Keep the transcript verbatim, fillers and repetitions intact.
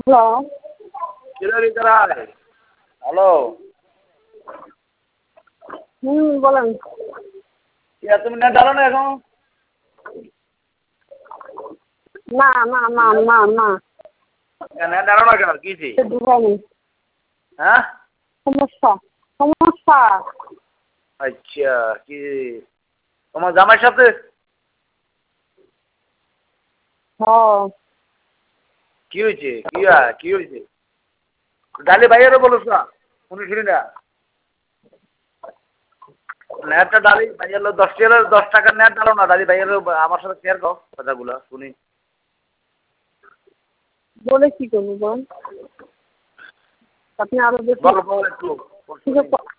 hello কিরে কারাই hello হুম বলেন কি তুমি নেট ডালো না এখন না না না না না নেট ডালো না কেন কি হয়েছে দুবাই হ্যাঁ সমস্যা সমস্যা আচ্ছা কি তোমার জামাইয়ের সাথে হ্যাঁ কি হয়েছে কি হয় কি হয়েছে গালি ভাইয়েরও বলো না শুনি শুনি না নেটটা ডালি ভাইয়ের দশ টাকার দশ টাকার নেট ডালো না ডালি ভাইয়ের আমার সাথে শেয়ার করো কথাগুলো শুনি বলে কি করবো বল আপনি আরো বেশি গল্প একটু